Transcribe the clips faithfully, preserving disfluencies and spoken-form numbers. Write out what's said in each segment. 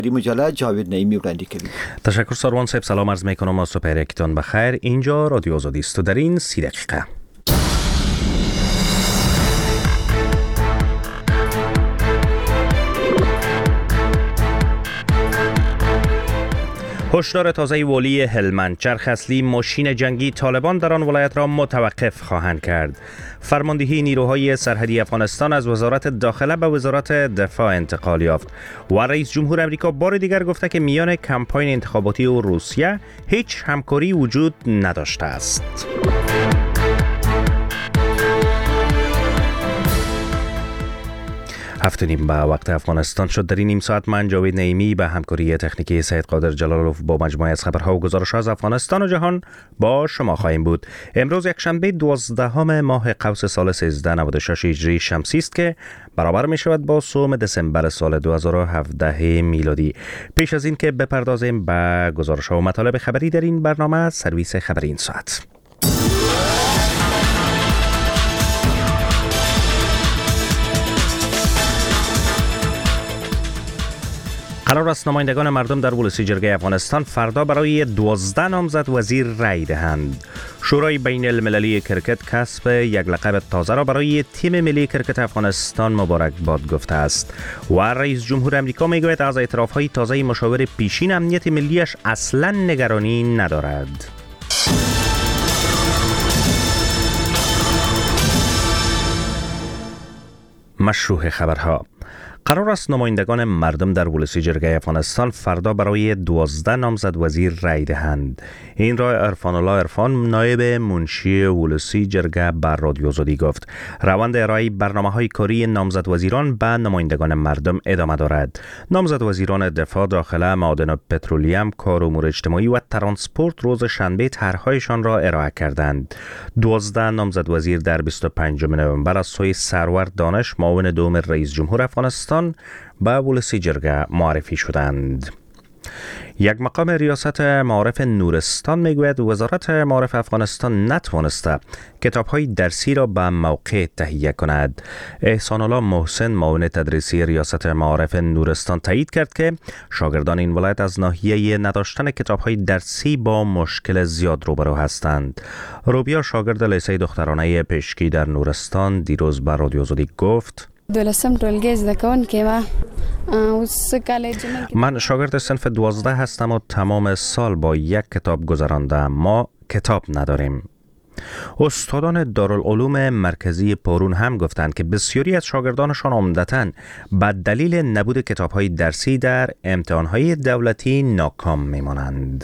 مجله جاوید نعیمی وړاندې کوي. تشکر سروان صاحب. سلام عرض میکنم از صبح یکتان بخیر. اینجا رادیو آزادی است و در این سی دقیقه هشدار تازه والی هلمند: چرخ اصلی ماشین جنگی طالبان در آن ولایت را متوقف خواهند کرد. فرماندهی نیروهای سرحدی افغانستان از وزارت داخله به وزارت دفاع انتقال یافت و رئیس جمهور امریکا بار دیگر گفته که میان کمپاین انتخاباتی و روسیه هیچ همکاری وجود نداشته است. هفت نیم به وقت افغانستان شد. در این نیم ساعت من جاوید نعیمی به همکاری تکنیکی سید قادر جلالوف با مجموعه از خبرها و گزارش‌ها از افغانستان و جهان با شما خواهیم بود. امروز یک شنبه دوازدهم ماه قوس سال سیزده نود و شش هجری شمسی است که برابر می شود با سوم دسامبر سال دو هزار و هفده میلادی. پیش از این که بپردازیم به گزارش‌ها و مطالب خبری در این برنامه، سرویس خبری این ساعت. قرار است نمایندگان مردم در ولسی جرگه افغانستان فردا برای دوازده نامزد وزیر رای دهند. شورای بین المللی کرکت کسب یک لقب تازه را برای تیم ملی کرکت افغانستان مبارکباد گفته است و رئیس جمهور امریکا میگوید از اعتراف‌های تازه مشاور پیشین امنیت ملیش اصلاً نگرانی ندارد. مشروع خبرها: قرار است نمایندگان مردم در ولسی جرگه افغانستان فردا برای دوازده نامزد وزیر رای دهند. این را عرفان الله عرفان، نایب منشی ولسی جرگه، بر رادیو آزادی گفت. روند ارائه برنامه‌های کاری نامزد وزیران به نمایندگان مردم ادامه دارد. نامزد وزیران دفاع، داخله، معادن و پترولیم، کار و امور اجتماعی و ترانسپورت روز شنبه طرح‌هایشان را ارائه کردند. دوازده نامزد وزیر در بیست و پنجم نوامبر از سوی سرور دانش، معاون دوم رئیس جمهور افغانستان، به ولسی جرگه معرفی شدند. یک مقام ریاست معارف نورستان میگوید وزارت معارف افغانستان نتوانسته کتاب‌های درسی را به موقع تهیه کند. احسان الله محسن، معاون تدریسی ریاست معارف نورستان، تایید کرد که شاگردان این ولایت از ناحیه نداشتن کتاب‌های درسی با مشکل زیاد روبرو هستند. روبیا، شاگرد لیسه دخترانه پشکی در نورستان، دیروز به رادیو آزادی گفت: دولسم ټولګی زده کوونکی ما اوس کالج من شاگرد صنف دوازده هستم و تمام سال با یک کتاب گذراندم. ما کتاب نداریم. استادان دارالعلوم مرکزی پارون هم گفتند که بسیاری از شاگردانشان عمدتاً به دلیل نبود کتاب‌های درسی در امتحان‌های دولتی ناکام می‌مانند.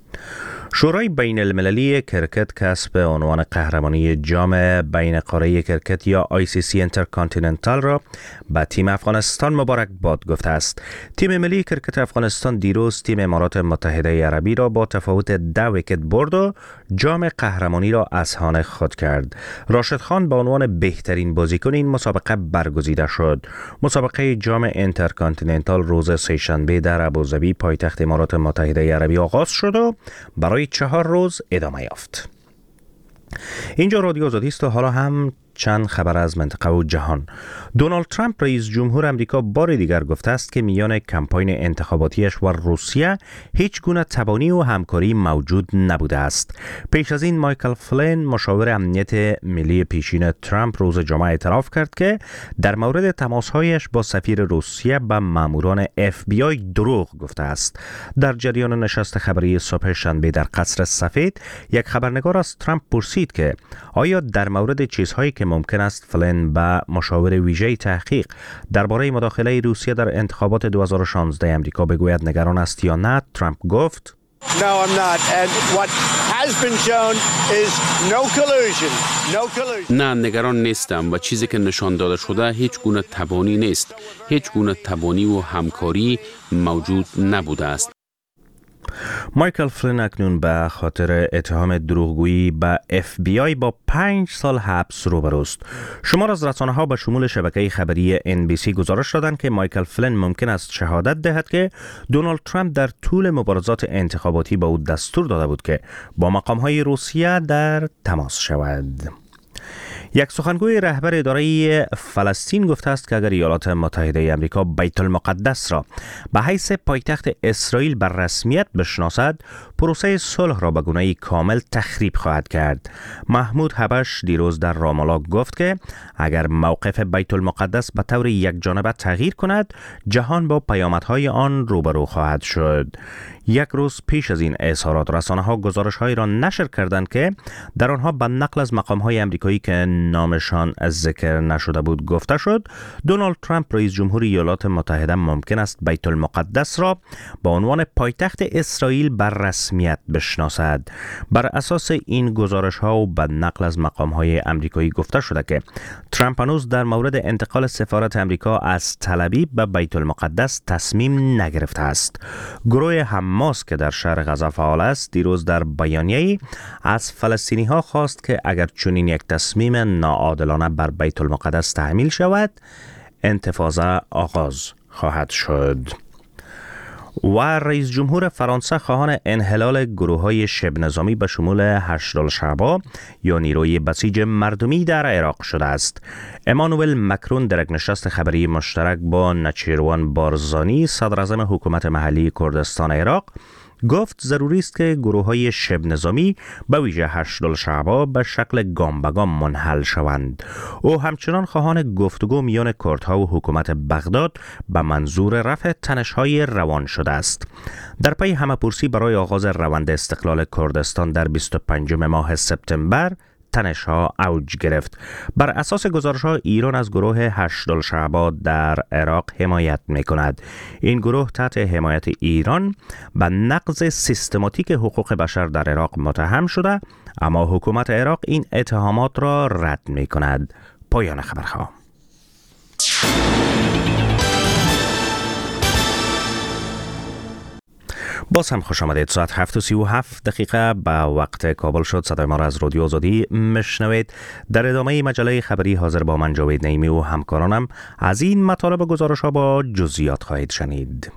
شورای بین المللی کرکت کسب عنوان قهرمانی جام بین قاره کرکت یا آی سی سی اینترکانتیننتال را به تیم افغانستان مبارکباد گفته است. تیم ملی کرکت افغانستان دیروز تیم امارات متحده عربی را با تفاوت ده ویکت برد و جام قهرمانی را از خانه خود کرد. راشد خان به عنوان بهترین بازیکن این مسابقه برگزیده شد. مسابقه جام اینترکانتیننتال روز سه‌شنبه در ابوظبی، پایتخت امارات متحده عربی آغاز شد و برای چهار روز ادامه یافت. اینجا رادیو آزادی است و حالا هم چند خبر از منطقه و جهان. دونالد ترامپ، رئیس جمهور امریکا، بار دیگر گفته است که میان کمپاین انتخاباتیش و روسیه هیچ گونه تبانی و همکاری موجود نبوده است. پیش از این مایکل فلین، مشاور امنیت ملی پیشین ترامپ، روز جمعه اعتراف کرد که در مورد تماسهایش با سفیر روسیه به ماموران اف بی آی دروغ گفته است. در جریان نشست خبری صبح شنبه در قصر سفید، یک خبرنگار از ترامپ پرسید که آیا در مورد چیزهایی که ممکن است فلین به مشاور ویژه تحقیق درباره مداخله روسیه در انتخابات دو هزار و شانزده امریکا بگوید نگران است یا نه. ترامپ گفت: No, I'm not. And what has been shown is no collusion. No collusion. نه، نگران نیستم و چیزی که نشان داده شده هیچ گونه تبانی نیست. هیچ گونه تبانی و همکاری موجود نبوده است. مایکل فلین اکنون به خاطر اتهام دروغگویی به اف بی آی با پنج سال حبس روبروست. شمار از رسانه‌ها به شمول شبکه خبری ان بی سی گزارش دادند که مایکل فلین ممکن است شهادت دهد که دونالد ترامپ در طول مبارزات انتخاباتی به او دستور داده بود که با مقام‌های روسیه در تماس شود. یک سخنگوی رهبر اداره فلسطین گفته است که اگر ایالات متحده آمریکا بیت المقدس را به حیث پایتخت اسرائیل بر رسمیت بشناسد، پروسه صلح را به گونه‌ای کامل تخریب خواهد کرد. محمود حبش دیروز در رامالله گفت که اگر موقف بیت المقدس به طور یکجانبه تغییر کند، جهان با پیامدهای آن روبرو خواهد شد. یک روز پیش از این اظهارات، رسانه‌ها گزارش‌هایی را نشر کردند که در آنها به نقل از مقام‌های آمریکایی که نامشان ذکر نشده بود گفته شد دونالد ترامپ رئیس جمهور ایالات متحده ممکن است بیت المقدس را با عنوان پایتخت اسرائیل بر رسمیت بشناسد. بر اساس این گزارش‌ها و به نقل از مقام‌های آمریکایی گفته شده که ترامپ هنوز در مورد انتقال سفارت آمریکا از تل ابیب به بیت المقدس تصمیم نگرفته است. گروه حماس که در شهر غزه فعال است دیروز در بیانیه‌ای از فلسطینی‌ها خواست که اگر چنین یک تصمیم ناعادلانه بر بیت المقدس تحمیل شود، انتفاضه آغاز خواهد شد. و رئیس جمهور فرانسه خواهان انحلال گروه‌های شبه نظامی به شمول هشت‌الشعبا یا نیروی بسیج مردمی در عراق شده است. امانوئل مکرون در یک نشست خبری مشترک با نچیروان بارزانی، صدر اعظم حکومت محلی کردستان عراق، گفت ضروری است که گروه‌های شبه نظامی به ویژه هشت‌الشعبا به شکل گام به گام منحل شوند. او همچنان خواهان گفتگو میان کردها و حکومت بغداد به منظور رفع تنش‌های روان شده است. در پی همه‌پرسی برای آغاز روند استقلال کردستان در بیست و پنجم ماه سپتامبر تنش‌ها اوج گرفت. بر اساس گزارش‌ها ایران از گروه هشت‌الشعبا در عراق حمایت می‌کند. این گروه تحت حمایت ایران به نقض سیستماتیک حقوق بشر در عراق متهم شده، اما حکومت عراق این اتهامات را رد می‌کند. پایان خبرها. باز هم خوش آمدید. ساعت هفت و سی و هفت دقیقه به وقت کابل شد. صدای ما را از رادیو آزادی مشنوید. در ادامه مجله خبری حاضر با من جاوید نعیمی و همکارانم از این مطالب و گزارش ها با جزئیات خواهید شنید.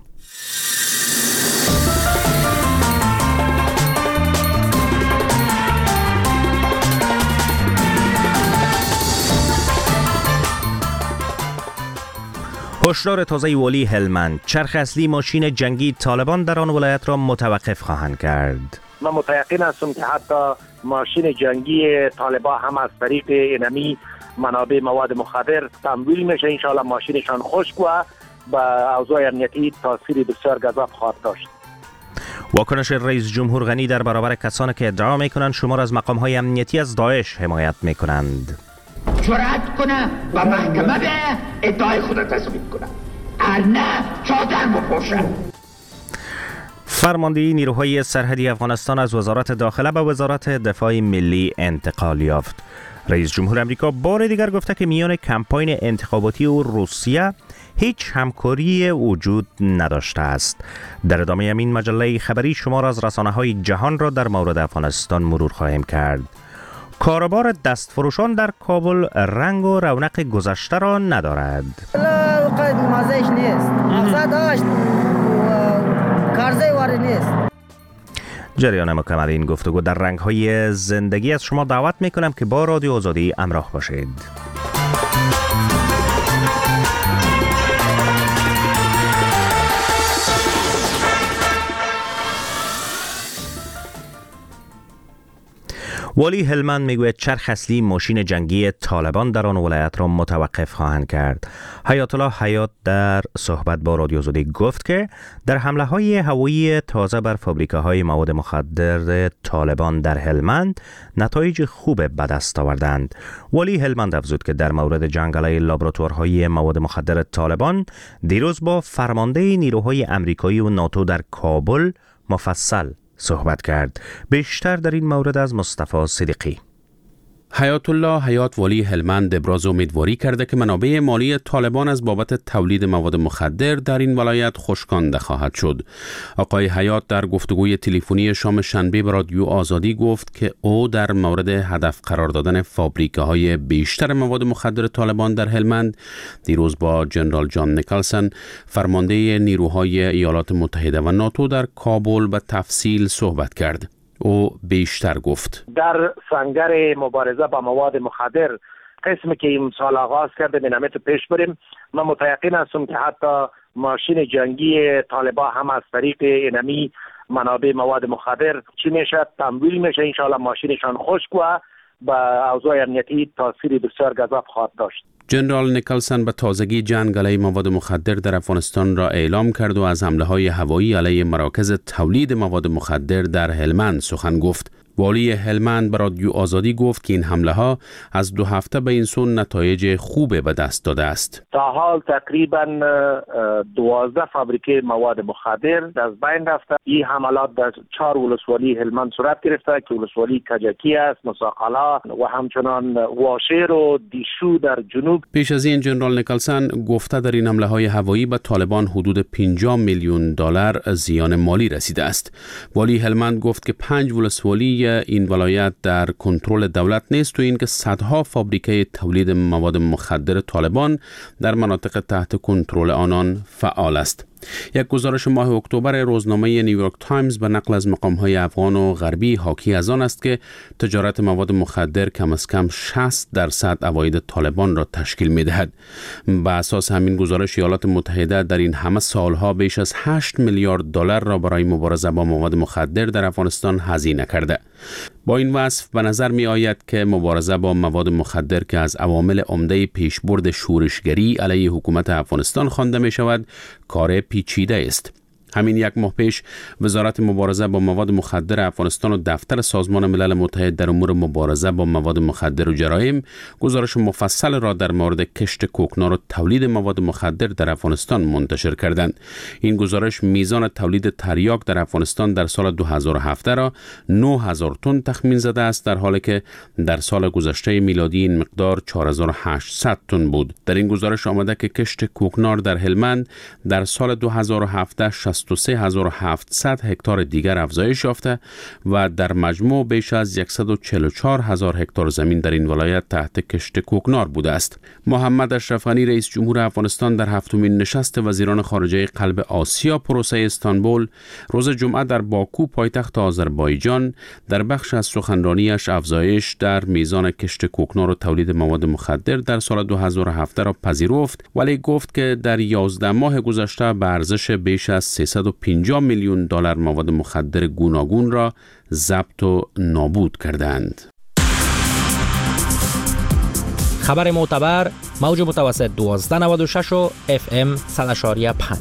هشدار تازه والی هلمند: چرخ اصلی ماشین جنگی طالبان در آن ولایت را متوقف خواهند کرد. من متیقن هستم که حتی ماشین جنگی طالبان هم از طریق اینمی منابع مواد مخدر تمویل میشه. انشاءالله ماشینشان خشک و با اوضاع امنیتی تاثیر بسیار گذاف خواهد داشت. واکنش رئیس جمهور غنی در برابر کسانی که ادعا میکنند شمار از مقام‌های امنیتی از داعش حمایت میکنند. جرأت کنه و محکمه به ادعای خود تصمیم کنه، ارنه چادر بپوشن. فرماندهی نیروهای سرحدی افغانستان از وزارت داخله به وزارت دفاع ملی انتقال یافت. رئیس جمهور آمریکا بار دیگر گفته که میان کمپاین انتخاباتی و روسیه هیچ همکاری وجود نداشته است. در ادامه این مجله خبری شمار از رسانه‌های جهان را در مورد افغانستان مرور خواهیم کرد. کاروبار دستفروشان در کابل رنگ و رونق گذشته را ندارد. مازش نیست. مقصد داشت کارزه وارد نیست. جریان مکمل این گفتگو در رنگ‌های زندگی از شما دعوت می‌کنم که با رادیو آزادی همراه باشید. والی هلمند میگوید چرخ اصلی ماشین جنگی طالبان در آن ولایت را متوقف خواهند کرد. حیات الله حیات در صحبت با رادیو آزادی گفت که در حمله های هوایی تازه بر فابریکه‌های مواد مخدر طالبان در هلمند نتایج خوب به دست آوردند. والی هلمند افزود که در مورد جنگل لابراتوارهای مواد مخدر طالبان دیروز با فرمانده نیروهای آمریکایی و ناتو در کابل مفصل صحبت کرد. بیشتر در این مورد از مصطفی صدیقی. حیات الله حیات والی هلمند ابراز امیدواری کرده که منابع مالی طالبان از بابت تولید مواد مخدر در این ولایت خشکانده خواهد شد. آقای حیات در گفتگوی تلفنی شام شنبه به رادیو آزادی گفت که او در مورد هدف قرار دادن فابریکه‌های بیشتر مواد مخدر طالبان در هلمند دیروز با جنرال جان نیکلسن فرمانده نیروهای ایالات متحده و ناتو در کابل به تفصیل صحبت کرد. او بیشتر گفت در سنگر مبارزه با مواد مخدر قسمی که این سال آغاز کرده بنامه تو پیش بریم. من متیقن هستم که حتی ماشین جنگی طالبان هم از طریق اینمی منابع مواد مخدر چی میشه تمویل میشه. انشاءالله ماشینشان خشک و با اوضاع امنیتی تاثیر بسیار گذاف خواهد داشت. جنرال نیکلسن به تازگی جنگ علیه مواد مخدر در افغانستان را اعلام کرد و از حمله های هوایی علیه مراکز تولید مواد مخدر در هلمند سخن گفت. والی هلمند به رادیو آزادی گفت که این حمله ها از دو هفته به این سو نتایج خوب به دست داده است. تا حال تقریبا دوازده فابریکه مواد مخدر از بین رفته. این حملات در چهار ولسوالی هلمند صورت گرفته که ولسوالی کجکی است، مساقلا و همچنان واشیر و دیشو در جنوب. پیش از این جنرال نیکلسن گفته در این حمله های هوایی به طالبان حدود پنجاه میلیون دلار زیان مالی رسیده است. والی هلمند گفت که پنج ولسوالی این ولایت در کنترل دولت نیست و اینکه صدها فابریکه تولید مواد مخدر طالبان در مناطق تحت کنترل آنان فعال است. یک گزارش ماه اکتبر روزنامه نیویورک تایمز به نقل از مقام‌های افغان و غربی حاکی از آن است که تجارت مواد مخدر کم از کم شصت درصد عواید طالبان را تشکیل می‌دهد. بر اساس همین گزارش ایالات متحده در این همه سالها بیش از هشت میلیارد دلار را برای مبارزه با مواد مخدر در افغانستان هزینه کرده. با این وصف به نظر می آید که مبارزه با مواد مخدر که از عوامل عمده پیشبرد شورشگری علیه حکومت افغانستان خوانده می شود کار پیچیده است. همین یک ماه پیش وزارت مبارزه با مواد مخدر افغانستان و دفتر سازمان ملل متحد در امور مبارزه با مواد مخدر و جرایم گزارش مفصل را در مورد کشت کوکنار و تولید مواد مخدر در افغانستان منتشر کردند. این گزارش میزان تولید تریاک در افغانستان در سال دو هزار و هفت را نه هزار تن تخمین زده است، در حالی که در سال گذشته میلادی این مقدار چهار هزار و هشتصد تن بود. در این گزارش آمده که کشت کوکنار در هلمند در سال دو هزار و هفت شصت و سه هزار و هفتصد هکتار دیگر افزایش یافته و در مجموع بیش از صد و چهل و چهار هزار هکتار زمین در این ولایت تحت کشت کوکنار بوده است. محمد اشرف غنی رئیس جمهور افغانستان در هفتمین نشست وزیران خارجه قلب آسیا پروسه استانبول روز جمعه در باکو پایتخت آذربایجان در بخش از سخنرانیش افزایش در میزان کشت کوکنار و تولید مواد مخدر در سال دو هزار و هفت را پذیرفت، ولی گفت که در یازده ماه گذشته به ارزش بیش از سیصد و پنجاه میلیون دلار مواد مخدر گوناگون را ضبط و نابود کردند. خبر معتبر موج متوسط دوازده نود و شش و اف ام صد و شش و پنج.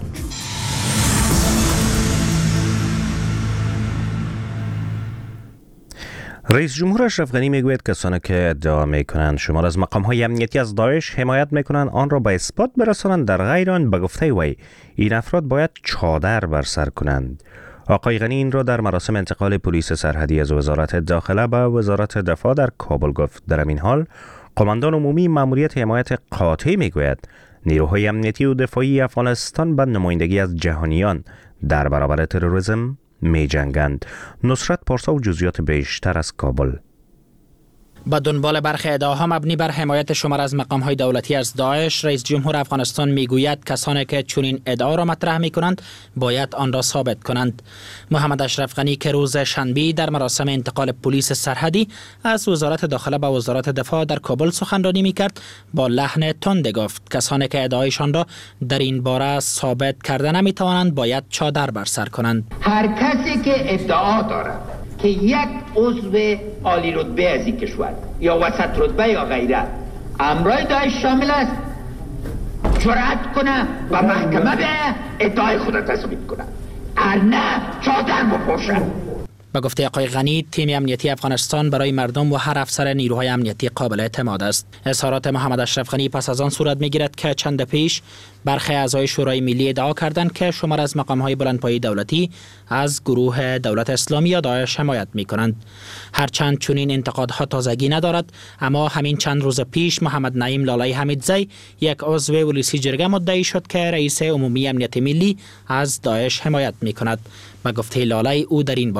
رئیس جمهور اشرف غنی میگوید کسانی که ادعا میکنند شمار از مقام‌های امنیتی از داعش حمایت میکنند آن را به اثبات برسانند، در غیر آن به گفته وی این افراد باید چادر بر سر کنند. آقای غنی این را در مراسم انتقال پلیس سرحدی از وزارت داخله به وزارت دفاع در کابل گفت. در این حال قماندان عمومی ماموریت حمایت قاطع میگوید نیروهای امنیتی و دفاعی افغانستان به نمایندگی از جهانیان در برابر تروریسم می جنگند. نصرت پارسا و جزئیات بیشتر از کابل. با دنبال برخی ادعاها مبنی بر حمایت شمار از مقام‌های دولتی از داعش، رئیس جمهور افغانستان میگوید کسانی که چنین ادعا را مطرح می‌کنند باید آن را ثابت کنند. محمد اشرف غنی که روز شنبه در مراسم انتقال پلیس سرحدی از وزارت داخله به وزارت دفاع در کابل سخنرانی می‌کرد، با لحن تند گفت کسانی که ادعایشان را در این باره ثابت کرده نمی‌توانند باید چادر بر سر کنند. هر کسی که ادعا دارد که یک عضو عالی رتبه از این کشور یا وسط رتبه یا غیره امرای داعش شامل است جرأت کنه و محکمه به ادعای خود تثبیت کنه، ارنه چادر بپوشه. با گفته آقای غنی تیم امنیتی افغانستان برای مردم و هر افسر نیروهای امنیتی قابل اعتماد است. اظهارات محمد اشرف غنی پس از آن صورت میگیرد که چند پیش برخی اعضای شورای ملی ادعا کردند که شمار از مقام‌های بلندپایه دولتی از گروه دولت اسلامی یا داعش حمایت می‌کنند. هرچند چنین انتقادها تازگی ندارد، اما همین چند روز پیش محمد نعیم لالای حمیدزی یک عضو ولسی جرگه مدعی شد که رئیس عمومی امنیت ملی از داعش حمایت می‌کند. با گفته لالای او در این باره اسناد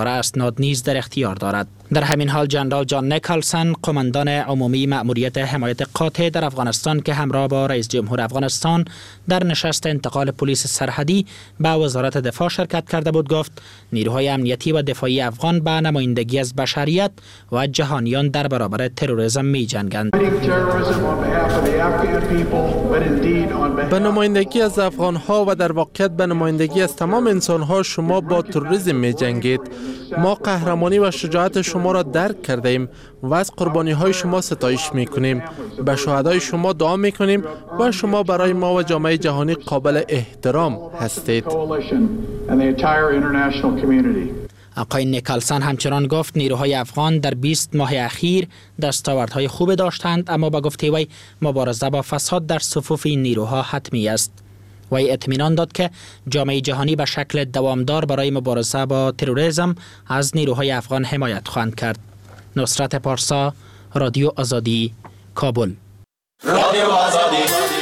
اسناد نیز در اختیار دارد. در همین حال جنرال جان نیکلسن، قماندان عمومی مأموریت حمایت قاطع در افغانستان که همراه با رئیس جمهور افغانستان در نشست انتقال پلیس سرحدی به وزارت دفاع شرکت کرده بود، گفت نیروهای امنیتی و دفاعی افغان به نمایندگی از بشریت و جهانیان در برابر تروریسم می جنگند. به نمایندگی از افغان‌ها و در واقعیت به نمایندگی از تمام انسان‌ها شما با تروریسم می جنگید. ما قهرمانی و شجاعت شما را درک کرده ایم و از قربانی‌های شما ستایش می‌کنیم. به شهدای شما دعا می‌کنیم و شما برای ما و جامعه جهانی قابل احترام هستید. آقای نیکلسن همچنان گفت نیروهای افغان در بیست ماه اخیر دستاوردهای خوب داشتند، اما با گفته وی مبارزه با فساد در صفوف این نیروها حتمی است. وی اطمینان داد که جامعه جهانی به شکل دوامدار برای مبارزه با تروریسم از نیروهای افغان حمایت خواهند کرد. نصرت پارسا، رادیو آزادی، کابل. رادیو آزادی.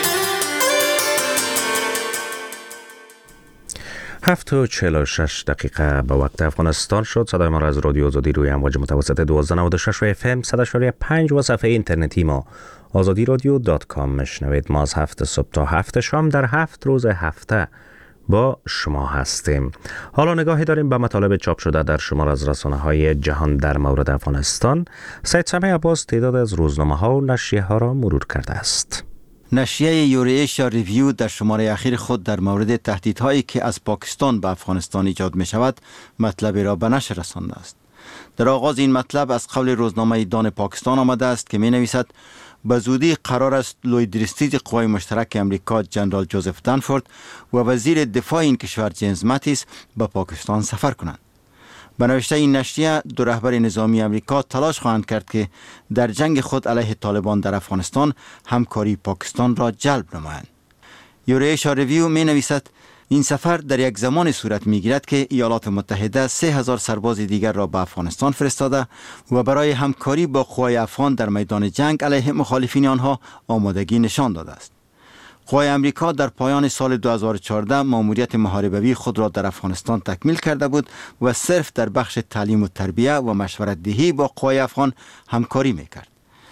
هفت و چهل و شش دقیقه به وقت افغانستان شد. صدای ما را از رادیو آزادی روی امواج متوسط دوازده نود و شش و اف ام صد و شش و پنج و صفحه اینترنتی ما آزادی رادیو دات کام میشنوید. ما از هفت صبح تا هفت شام در هفت روز هفته با شما هستیم. حالا نگاهی داریم به مطالب چاپ شده در شمار از رسانه‌های جهان در مورد افغانستان. سید سمیع عباس تعداد از روزنامه‌ها و نشریه ها را مرور کرده است. نشریه یوریشیا ریویو در شماره اخیر خود در مورد تهدیدهایی که از پاکستان به افغانستان ایجاد می شود مطلب را به نشر رسانده است. در آغاز این مطلب از قول روزنامه دان پاکستان آمده است که می نویسد به زودی قرار است لوی درستیج قوای مشترک امریکا جنرال جوزف دنفورد و وزیر دفاع این کشور جیمز ماتیس به پاکستان سفر کنند. به نوشته این نشریه دو رهبر نظامی امریکا تلاش خواهند کرد که در جنگ خود علیه طالبان در افغانستان همکاری پاکستان را جلب نمایند. یوریشیا ریویو می نویسد این سفر در یک زمان صورت می گیرد که ایالات متحده سه هزار سرباز دیگر را به افغانستان فرستاده و برای همکاری با قوای افغان در میدان جنگ علیه مخالفین آنها آمادگی نشان داده است. قوای امریکا در پایان سال دو هزار و چهارده ماموریت محاربوی خود را در افغانستان تکمیل کرده بود و صرف در بخش تعلیم و تربیه و مشورت دهی با قوای افغان همکاری میکرد.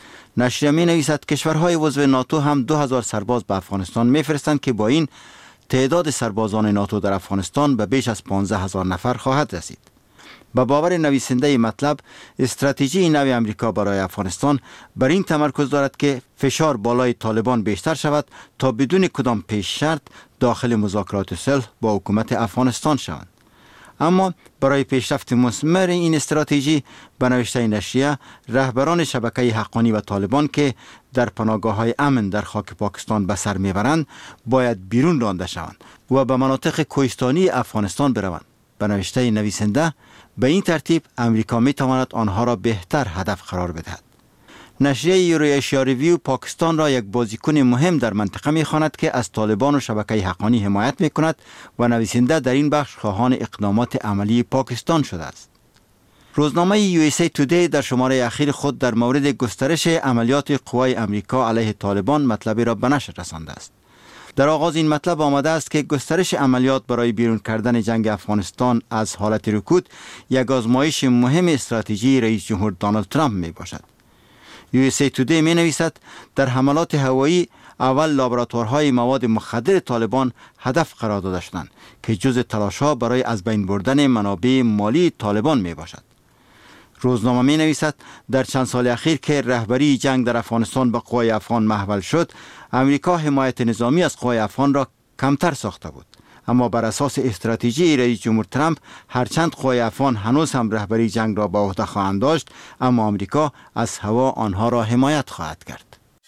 نشریه می نویسد کشورهای عضو ناتو هم دو هزار سرباز به افغانستان میفرستند که با این تعداد سربازان ناتو در افغانستان به بیش از پانزده هزار نفر خواهد رسید. به باور نویسنده مطلب، استراتژی نو امریکا برای افغانستان بر این تمرکز دارد که فشار بالای طالبان بیشتر شود تا بدون کدام پیش شرط داخل مذاکرات صلح با حکومت افغانستان شوند. اما برای پیشرفت مثمر این استراتژی به نوشته نشریه رهبران شبکه حقانی و طالبان که در پناهگاه‌های امن در خاک پاکستان به سر میبرند باید بیرون رانده شوند و به مناطق کوهستانی افغانستان بروند. به نوشته نویسنده به این ترتیب امریکا می تواند آنها را بهتر هدف قرار بدهد. نشریه یوریشیا ریویو پاکستان را یک بازیکن مهم در منطقه می خواند که از طالبان و شبکه حقانی حمایت می کند و نویسنده در این بخش خواهان اقدامات عملی پاکستان شده است. روزنامه یو اس ای تودی در شماره اخیر خود در مورد گسترش عملیات قوای امریکا علیه طالبان مطلبی را به نشر رسانده است. در آغاز این مطلب آمده است که گسترش عملیات برای بیرون کردن جنگ افغانستان از حالت رکود یک آزمایش مهم استراتژی رئیس جمهور دونالد ترامپ می باشد. یو اس ای تودی می نویسد در حملات هوایی اول لابراتوارهای مواد مخدر طالبان هدف قرار داده شدند که جزء تلاش‌ها برای از بین بردن منابع مالی طالبان می باشد. روزنامه می نویسد در چند سال اخیر که رهبری جنگ در افغانستان به قوای افغان محول شد، امریکا حمایت نظامی از قوای افغان را کمتر ساخته بود. اما بر اساس استراتژی رئیس جمهور ترامپ هرچند قوای افغان هنوز هم رهبری جنگ را به عهده خواهند داشت، اما امریکا از هوا آنها را حمایت خواهد کرد.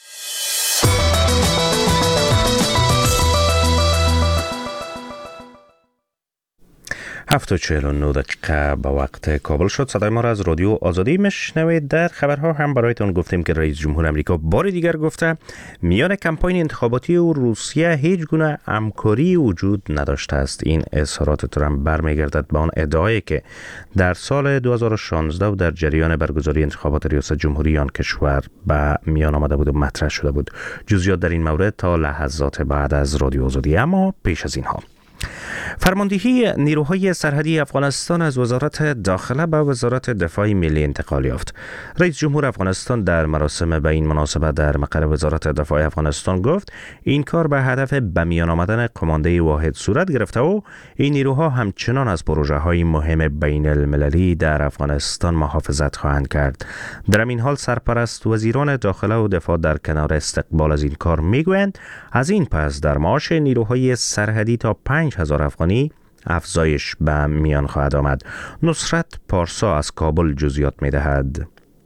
هفت و چهل و نه دقیقه به وقت کابل شد. صدای ما را از رادیو آزادی میشنوید. در خبرها هم برایتان گفتیم که رئیس جمهور امریکا بار دیگر گفته میان کمپاین انتخاباتی و روسیه هیچ گونه همکاری وجود نداشته است. این اظهارات ترامپ برمیگردد به آن ادعایی که در سال دو هزار و شانزده و در جریان برگزاری انتخابات ریاست جمهوری آن کشور به میان آمده بود و مطرح شده بود. جزئیات در این مورد تا لحظات بعد از رادیو آزادی. اما پیش از اینها فرماندهی نیروهای سرحدی افغانستان از وزارت داخله به وزارت دفاع ملی انتقال یافت. رئیس جمهور افغانستان در مراسم به این مناسبت در مقر وزارت دفاع افغانستان گفت این کار به هدف به میان آمدن کمانده واحد صورت گرفته و این نیروها همچنان از پروژه های مهم بین المللی در افغانستان محافظت خواهند کرد. در این حال سرپرست وزیران داخله و دفاع در کنار استقبال از این کار میگویند از این پس در معاش نیروهای سرحدی تا پنج هزار افغانی افزایش به میان خواهد آمد. نصرت پارسا از کابل جزئیات می‌دهد.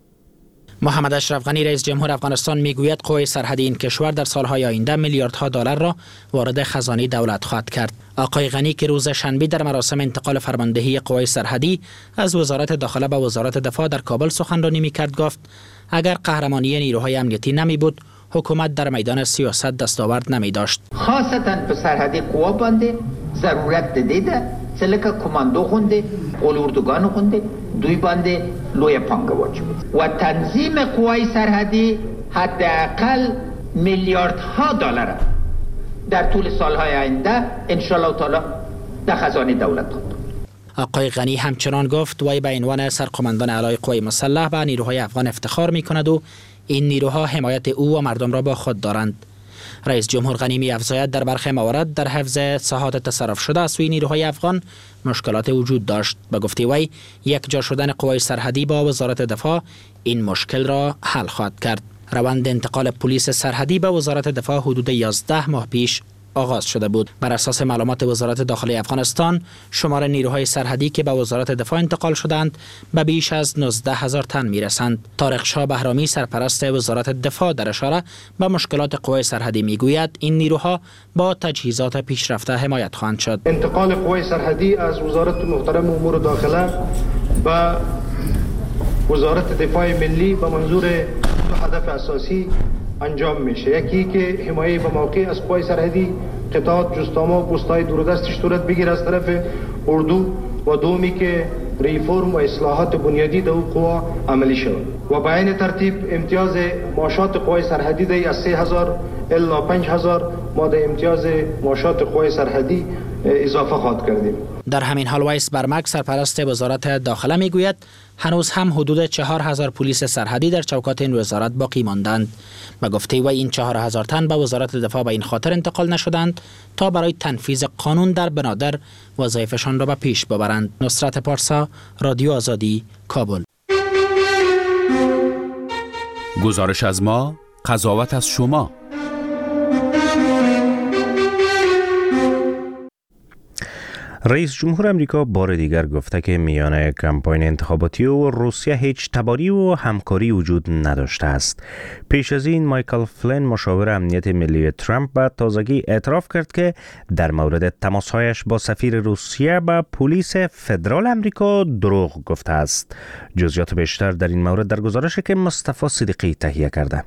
محمد اشرف غنی رئیس جمهور افغانستان میگوید قوای سرحدی این کشور در سالهای آینده میلیاردها دلار را وارد خزانه دولت خواهد کرد. آقای غنی که روز شنبه در مراسم انتقال فرماندهی قوای سرحدی از وزارت داخله به وزارت دفاع در کابل سخنرانی میکرد گفت اگر قهرمانی نیروهای امنیتی نمی بود حکومت در میدان سیاست دستاورد نمی داشت. خاصتا به سرحدی قوا بانده ضرورت دیده سلک کماندو خونده قلوردگان خونده دوی بانده لوی پانگه واجب و تنظیم قوای سرحدی حداقل میلیاردها دلار در طول سالهای آینده انشالله تعالی در خزانه دولت خواهد. آقای غنی همچنان گفت وی به عنوان سرقماندان اعلای قوای مسلح و نیروهای افغان افتخار می کند و این نیروها حمایت او و مردم را با خود دارند. رئیس جمهور غنی می افزاید در برخی موارد در حفظ ساحات تصرف شده از سوی نیروهای افغان مشکلات وجود داشت. به گفته وی یک جا شدن قوای سرحدی با وزارت دفاع این مشکل را حل خواهد کرد. روند انتقال پلیس سرحدی به وزارت دفاع حدود یازده ماه پیش آغاز شده بود. بر اساس معلومات وزارت داخلی افغانستان شمار نیروهای سرحدی که به وزارت دفاع انتقال شدند به بیش از نوزده هزار تن میرسند. طارق شاه بهرامی سرپرست وزارت دفاع در اشاره به مشکلات قوای سرحدی میگوید این نیروها با تجهیزات پیشرفته حمایت خواهند شد. انتقال قوای سرحدی از وزارت محترم امور داخله به وزارت دفاع ملی به منظور دو هدف اساسی انجام میشه. یکی که حمایه به موقع از قوای سرحدی قطعات جستاما و پست‌های دوردستش صورت بگیر از طرف اردو و دومی که ریفورم و اصلاحات بنیادی در قوا عملی شود و به این ترتیب امتیاز معاشات قوای سرحدی دی از سه هزار الی پنج هزار ما در امتیاز معاشات قوای سرحدی اضافه خواهد کردیم. در همین حال ویس برمک سرپرست وزارت داخله میگوید هنوز هم حدود چهار هزار پلیس سرحدی در چوکات این وزارت باقی ماندند. به گفته وی این چهار هزار تن به وزارت دفاع به این خاطر انتقال نشدند تا برای تنفیذ قانون در بنادر وظایفشان را به پیش ببرند. نصرت پارسا، رادیو آزادی، کابل. گزارش از ما، قضاوت از شما. رئیس جمهور امریکا بار دیگر گفته که میان کمپاین انتخاباتی و روسیه هیچ تباری و همکاری وجود نداشته است. پیش از این مایکل فلین مشاور امنیت ملی ترامپ به تازگی اعتراف کرد که در مورد تماسهایش با سفیر روسیه به پلیس فدرال امریکا دروغ گفته است. جزئیات بیشتر در این مورد در گزارشی که مصطفی صدیقی تهیه کرده.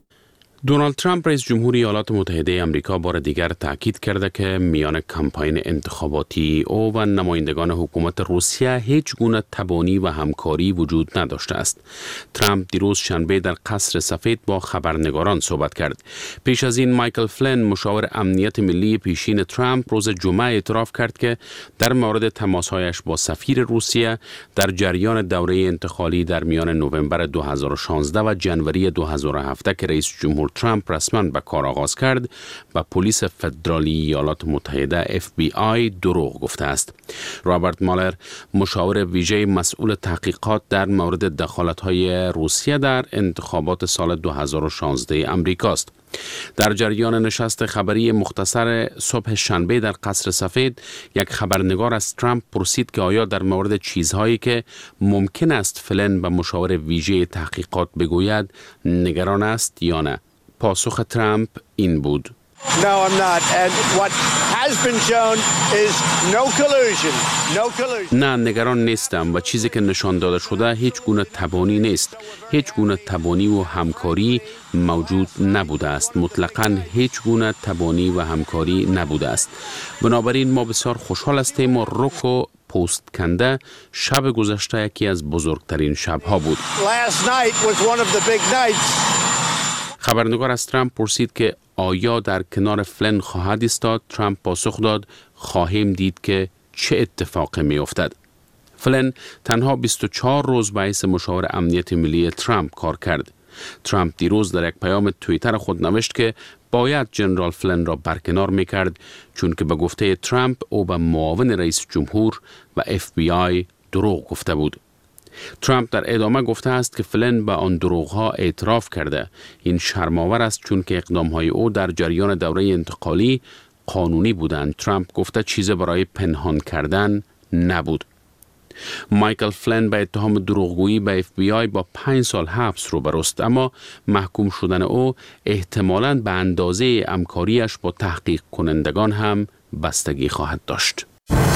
دونالد ترامپ رئیس جمهوری ایالات متحده آمریکا بار دیگر تاکید کرده که میان کمپاین انتخاباتی او و نمایندگان حکومت روسیه هیچ گونه تبانی و همکاری وجود نداشته است. ترامپ دیروز شنبه در قصر سفید با خبرنگاران صحبت کرد. پیش از این مایکل فلین مشاور امنیت ملی پیشین ترامپ روز جمعه اعتراف کرد که در مورد تماسهایش با سفیر روسیه در جریان دوره انتقالی در میان نوامبر دو هزار و شانزده و ژانویه دو هزار و هفده که رئیس جمهور ترامپ رسما به کار آغاز کرد با پلیس فدرالی ایالات متحده اف بی آی دروغ گفته است. رابرت مالر مشاور ویژه مسئول تحقیقات در مورد دخالت‌های روسیه در انتخابات سال دو هزار و شانزده امریکاست. در جریان نشست خبری مختصر صبح شنبه در قصر سفید یک خبرنگار از ترامپ پرسید که آیا در مورد چیزهایی که ممکن است فلین به مشاور ویژه تحقیقات بگوید نگران است یا نه. پاسخ ترامپ این بود: No, I'm not. And what has been shown is no collusion. No collusion. نه، نگران نیستم و چیزی که نشان داده شده هیچ گونه تبانی نیست. هیچ گونه تبانی و همکاری موجود نبوده است. مطلقاً هیچ گونه تبانی و همکاری نبوده است. بنابراین ما بسیار خوشحال هستیم و رک و پوست کنده شب گذشته یکی از بزرگترین شبها بود. Last night was one of the big nights. خبرنگار از ترامپ پرسید که آیا در کنار فلین خواهد ایستاد؟ ترامپ پاسخ داد خواهیم دید که چه اتفاقی می افتد. فلن تنها بیست و چهار روز باعث مشاور امنیت ملی ترامپ کار کرد. ترامپ دیروز در یک پیام توییتر خود نوشت که باید جنرال فلن را برکنار میکرد چون که به گفته ترامپ او به معاون رئیس جمهور و اف بی آی دروغ گفته بود. ترامپ در ادامه گفته است که فلن به آن دروغ‌ها اعتراف کرده. این شرم‌آور است چون که اقدام‌های او در جریان دوره انتقالی قانونی بودند. ترامپ گفته چیزی برای پنهان کردن نبود. مایکل فلن به اتهام دروغگویی به اف بی آی با پنج سال حبس روبرو است، اما محکوم شدن او احتمالاً به اندازه همکاریش با تحقیق کنندگان هم بستگی خواهد داشت.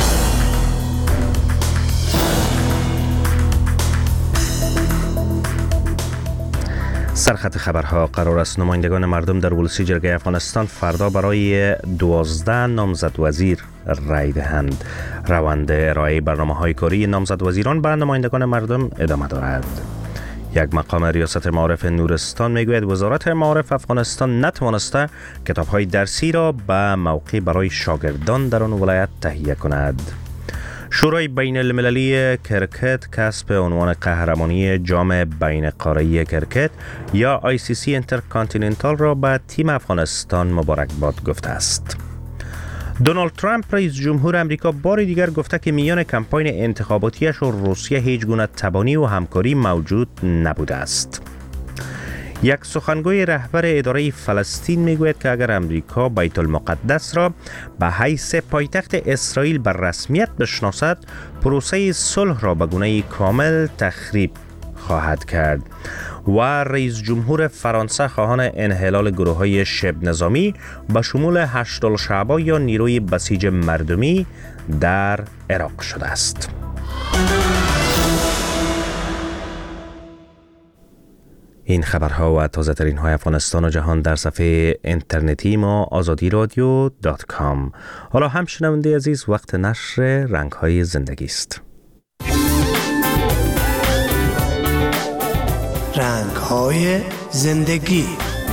سرخط خبرها قرار است نمایندگان مردم در ولسی جرگه افغانستان فردا برای دوازده نامزد وزیر رای دهند. روند ارائه برنامه‌های کاری نامزد وزیران به نمایندگان مردم ادامه دارد. یک مقام ریاست معارف نورستان میگوید وزارت معارف افغانستان نتوانسته کتاب‌های درسی را به موقع برای شاگردان در آن ولایت تهیه کند. شورای بین المللی کرکت کسب عنوان قهرمانی جام بین قاره‌ای کرکت یا آی سی سی اینترکانتیننتال را به تیم افغانستان مبارکباد گفته است. دونالد ترامپ رئیس جمهور امریکا بار دیگر گفته که میان کمپاین انتخاباتیش و روسیه هیچ گونه تبانی و همکاری موجود نبوده است. یک سخنگوی رهبر اداره فلسطین میگوید که اگر امریکا بیت المقدس را به حیث پایتخت اسرائیل بر رسمیت بشناسد، پروسه صلح را به گونه کامل تخریب خواهد کرد. و رئیس جمهور فرانسه خواهان انحلال گروه‌های شبه نظامی به شمول هشت الشعبا یا نیروی بسیج مردمی در عراق شده است. این خبرها و تازه ترین های افغانستان و جهان در صفحه اینترنتی ما آزادی رادیو دات کام. حالا هم شنونده عزیز، وقت نشر رنگ های زندگی است. رنگ های زندگی.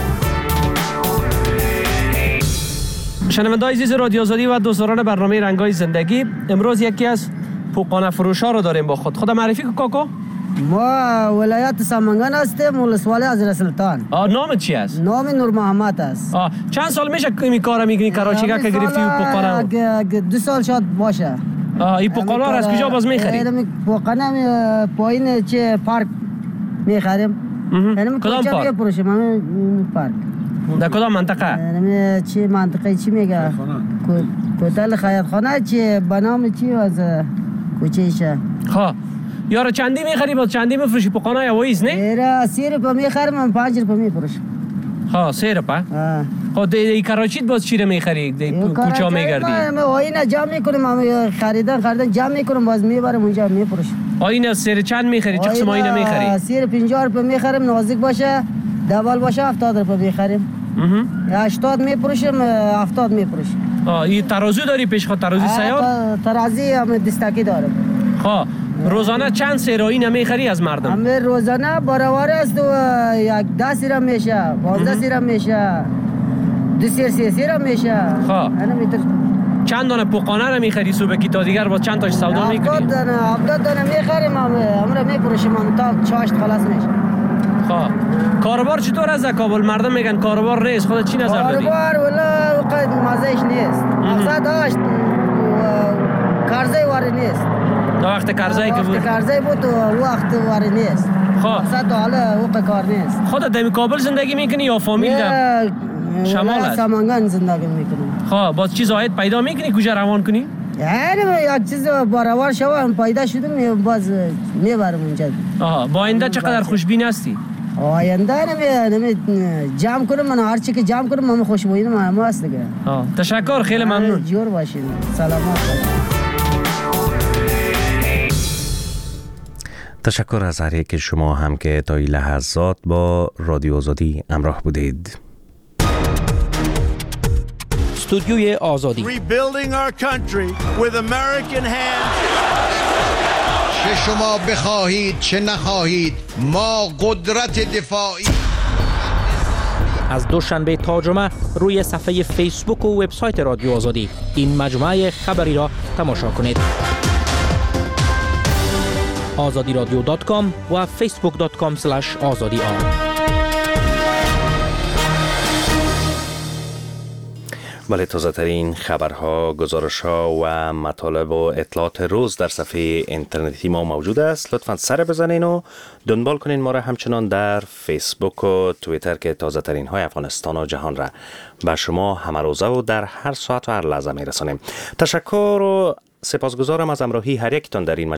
شنونده‌های عزیز رادیو آزادی و دوستداران برنامه رنگ های زندگی، امروز یکی از پوقانه فروشا رو داریم با خود. خدا معرفی کو کاکو؟ ما ولایت سمنگان هستیم، ولسوالی حضرت سلطان. آه، نامت چی است؟ نام نور محمد است. آه، چند سال میشه این کارا میکنی؟ کراچیگا که گرفتی و پوقانه؟ دو سال شد باشه. آه، این پوقانه را از کجا باز میخری؟ این پوقانه پایین چه پارک میخریم. یعنی کدام پارک؟ میفروشیم همین پارک. در کدام منطقه؟ یعنی چی منطقه چی میگه؟ کوتل خیاطخانه چی به نام چی از کوچهشه. خب یارو چندی میخری با چندی میفروشی پوقانه یا وایس نه؟ ایرا سی روپه میخرم، من پنج روپه میفروشم. ها سی روپه؟ خب دی کراچیت باز چی رو میخری؟ دی کوچه میگردی؟ ما آینه جمع میکنم، ما خریدن خریدن جمع میکنم، باز میبرم اونجا میفروشم. آینه سیر چند میخری؟ چه قسم آینه میخری؟ سیر پنجاه روپه میخرم، نازک باشه دبل باشه هفتاد روپه میخریم. هشتاد میفروشم، هفتاد میفروشم. آه، این ترازو داری پیش خود؟ ترازو سیار؟ ترازی هم دستکی دارم. خب روزانه چند سیر آینه میخری از مردم؟ همه روزانه برابر است و یک ده سیرم میشه، پانزده سیرم میشه، دو سیر سی سیرم میشه. خب چند دانه پوقانه رو میخری صبح کی تا دیگر با چند تاش سودا میکنی؟ هفتاد دانه هفتاد دانه میخریم، همه میفروشیم تا چاشت خلاص میشه. خب کاروبار چطور از کابل؟ مردم میگن کاروبار نیست، خودت چی نظر داری؟ کاروبار ولی وقت مزهش نیست. مقصد داشت قرضه واری نیست. تا وقت قرضه که بود؟ وقت قرضه بود و وقت واری نیست. خب مقصد حالا وقت کار نیست. خودت در کابل زندگی میکنی یا فامیل در شمال است؟ سمنگان زندگی میکنم. خب باز چیز آید پیدا میکنی کجا روان کنی؟ یعنی یک چیز برابر شوم پیدا شدم باز میبرم اونجا. آها، با آینده چقدر خوشبین هستی؟ آینده نمی جمع کنم، من هر چی که جمع کنم من خوشبینم، ما هست دیگه. آه، تشکر، خیلی ممنون. جور باشین، سلامت باشین. تشکر از هر یک شما هم که تا این لحظات با رادیو آزادی همراه بودید. استودیوی آزادی. Rebuilding our country with American hands. چه شما بخواهید چه نخواهید، ما قدرت دفاعی از دوشنبه تا جمعه روی صفحه فیسبوک و وبسایت رادیو آزادی این مجموعه خبری را تماشا کنید. آزادی رادیو دات کام و فیسبوک دات کام اسلش آزادی آر. بله، تازه ترین خبرها، گزارش‌ها و مطالب و اطلاعات روز در صفحه اینترنتی ما موجود است. لطفاً سر بزنین و دنبال کنین ما را همچنان در فیسبوک و توییتر که تازه ترین های افغانستان و جهان را به شما همه روزه و در هر ساعت و هر لحظه میرسانیم. تشکر و سپاسگزارم از همراهی هر یکتان در این